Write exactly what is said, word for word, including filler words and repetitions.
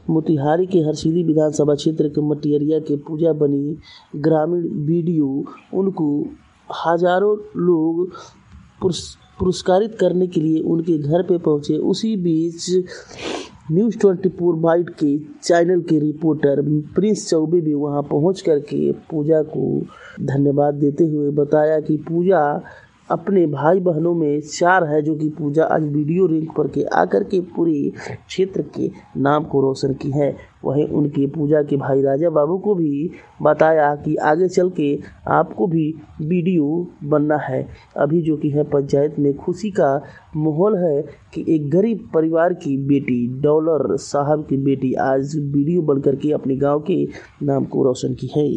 मोतिहारी के हरसिद्धि विधानसभा क्षेत्र के मटियरिया के पूजा बनी ग्रामीण वीडियो उनको हजारों लोग पुरस्कृत करने के लिए उनके घर पे पहुंचे। उसी बीच न्यूज़ चौबीस बाइट के चैनल के रिपोर्टर प्रिंस चौबे भी वहां पहुंच करके पूजा को धन्यवाद देते हुए बताया कि पूजा अपने भाई बहनों में चार है जो कि पूजा आज वीडियो रैंक पर के आकर के पूरे क्षेत्र के नाम को रोशन की है। वहीं उनके पूजा के भाई राजा बाबू को भी बताया कि आगे चल के आपको भी वीडियो बनना है। अभी जो कि है पंचायत में खुशी का माहौल है कि एक गरीब परिवार की बेटी डॉलर साहब की बेटी आज वीडियो बन करके अपने गांव के नाम को रोशन की है।